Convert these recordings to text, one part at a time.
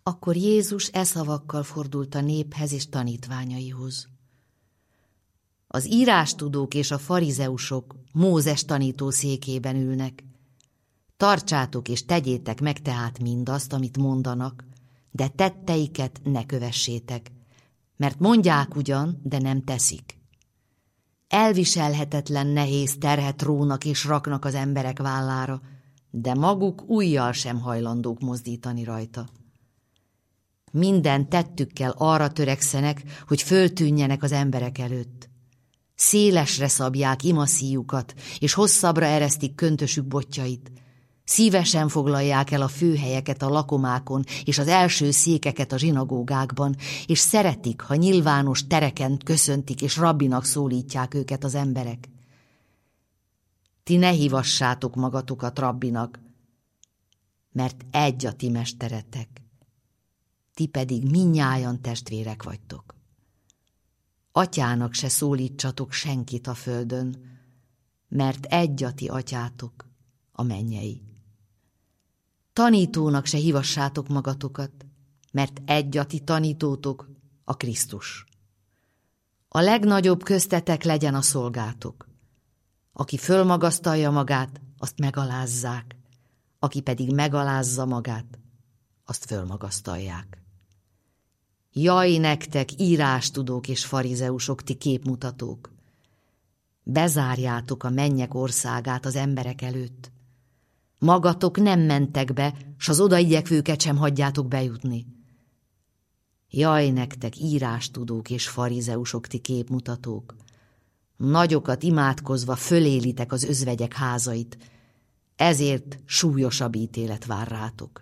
Akkor Jézus e szavakkal fordult a néphez és tanítványaihoz. Az írástudók és a farizeusok Mózes tanító székében ülnek. Tartsátok és tegyétek meg tehát mindazt, amit mondanak, de tetteiket ne kövessétek, mert mondják ugyan, de nem teszik. Elviselhetetlen nehéz terhet rónak és raknak az emberek vállára, de maguk ujjal sem hajlandók mozdítani rajta. Minden tettükkel arra törekszenek, hogy föltűnjenek az emberek előtt. Szélesre szabják imaszíjukat, és hosszabbra eresztik köntösük botjait. Szívesen foglalják el a főhelyeket a lakomákon és az első székeket a zsinagógákban, és szeretik, ha nyilvános tereken köszöntik és rabbinak szólítják őket az emberek. Ti ne hívassátok magatokat rabbinak, mert egy a ti mesteretek, ti pedig mindnyájan testvérek vagytok. Atyának se szólítsatok senkit a földön, mert egy a ti atyátok, a mennyei. Tanítónak se hívassátok magatokat, mert egy a ti tanítótok, a Krisztus. A legnagyobb köztetek legyen a szolgátok. Aki fölmagasztalja magát, azt megalázzák, aki pedig megalázza magát, azt fölmagasztalják. Jaj nektek, írástudók és farizeusok, ti képmutatók! Bezárjátok a mennyek országát az emberek előtt. Magatok nem mentek be, s az odaigyekvőket sem hagyjátok bejutni. Jaj nektek, írástudók és farizeusok, ti képmutatók! Nagyokat imádkozva fölélitek az özvegyek házait, ezért súlyosabb ítélet vár rátok.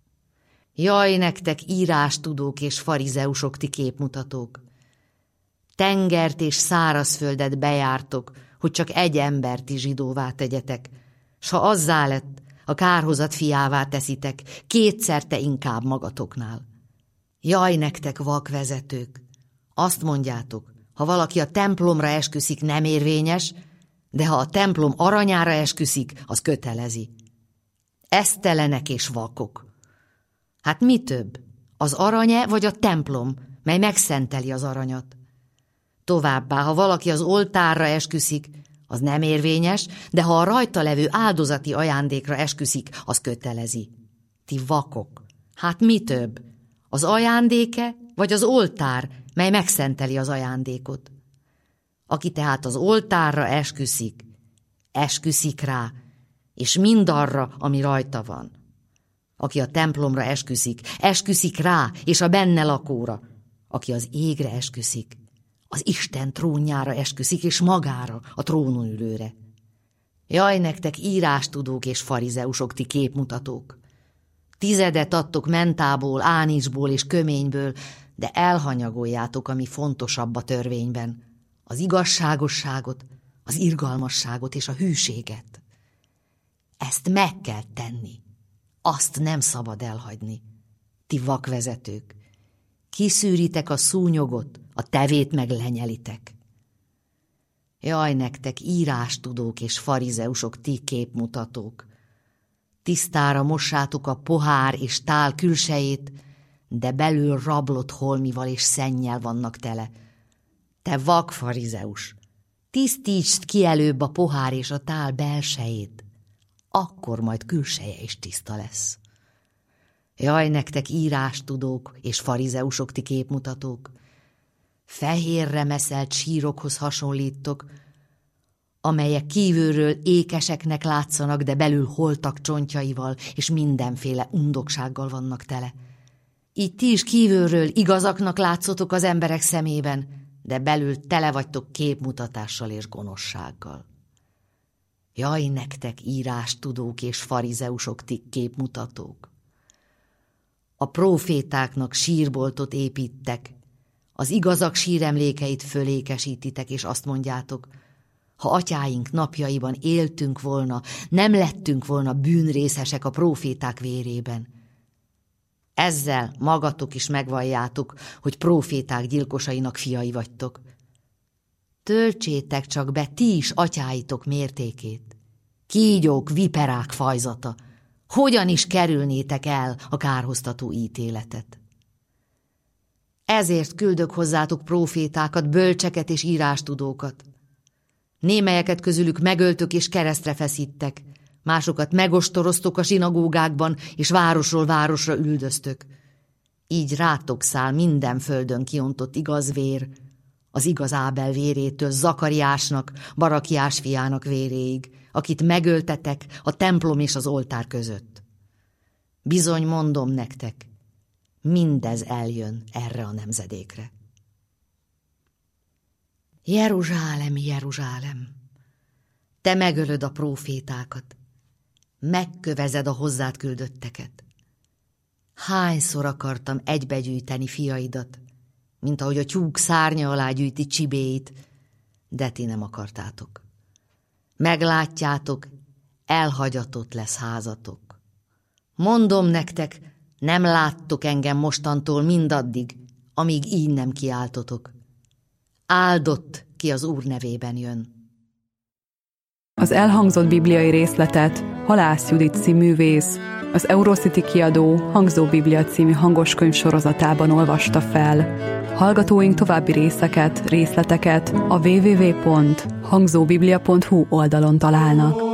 Jaj nektek, írástudók és farizeusok, ti képmutatók! Tengert és szárazföldet bejártok, hogy csak egy embert is zsidóvá tegyetek, s ha azzá lett, a kárhozat fiává teszitek, kétszerte inkább magatoknál. Jaj nektek, vakvezetők! Azt mondjátok, ha valaki a templomra esküszik, nem érvényes, de ha a templom aranyára esküszik, az kötelezi. Esztelenek és vakok! Hát mi több, az aranye vagy a templom, mely megszenteli az aranyat? Továbbá, ha valaki az oltárra esküszik, az nem érvényes, de ha a rajta levő áldozati ajándékra esküszik, az kötelezi. Ti vakok! Hát mi több, az ajándéke vagy az oltár, mely megszenteli az ajándékot? Aki tehát az oltárra esküszik rá, és mindarra, ami rajta van. Aki a templomra esküszik rá, és a benne lakóra. Aki az égre esküszik, az Isten trónjára esküszik, és magára, a trónon ülőre. Jaj nektek, írástudók és farizeusok, ti képmutatók! 10 adtok mentából, ánicsból és köményből, de elhanyagoljátok, ami fontosabb a törvényben, az igazságosságot, az irgalmasságot és a hűséget. Ezt meg kell tenni, azt nem szabad elhagyni. Ti vakvezetők, kiszűritek a szúnyogot, a tevét meg lenyelitek. Jaj nektek, írástudók és farizeusok, ti képmutatók! Tisztára mossátok a pohár és tál külsejét, de belül rablott holmival és szennyel vannak tele. Te vak farizeus, tisztítsd ki előbb a pohár és a tál belsejét, akkor majd külseje is tiszta lesz. Jaj nektek, írástudók és farizeusok, ti képmutatók! Fehérre meszelt sírokhoz hasonlítok, amelyek kívülről ékeseknek látszanak, de belül holtak csontjaival és mindenféle undoksággal vannak tele. Így ti is kívülről igazaknak látszotok az emberek szemében, de belül tele vagytok képmutatással és gonoszsággal. Jaj nektek, írástudók és farizeusok, ti képmutatók! A prófétáknak sírboltot építek, az igazak síremlékeit fölékesítitek, és azt mondjátok, ha atyáink napjaiban éltünk volna, nem lettünk volna bűnrészesek a próféták vérében. Ezzel magatok is megvalljátok, hogy próféták gyilkosainak fiai vagytok. Töltsétek csak be ti is atyáitok mértékét. Kígyók, viperák fajzata, Hogyan is kerülnétek el a kárhoztató ítéletet? Ezért küldök hozzátok prófétákat, bölcseket és írástudókat. Némelyeket közülük megöltök és keresztre feszítek, másokat megostoroztok a zsinagógákban, és városról városra üldöztök. Így rátok száll minden földön kiontott igaz vér, az igaz Ábel vérétől Zakariásnak, Barakiás fiának véréig, akit megöltetek a templom és az oltár között. Bizony mondom nektek, mindez eljön erre a nemzedékre. Jeruzsálem, Jeruzsálem, te megölöd a prófétákat, megkövezed a hozzád küldötteket. Hányszor akartam egybegyűjteni fiaidat, mint ahogy a tyúk szárnya alá gyűjti csibéit, de ti nem akartátok. Meglátjátok, elhagyatott lesz házatok. Mondom nektek, nem láttok engem mostantól mindaddig, amíg így nem kiáltotok. Áldott, ki az Úr nevében jön. Az elhangzott bibliai részletet Halász Judit színművész az Eurocity kiadó Hangzó Biblia című hangoskönyv sorozatában olvasta fel. Hallgatóink további részleteket a www.hangzóbiblia.hu oldalon találnak.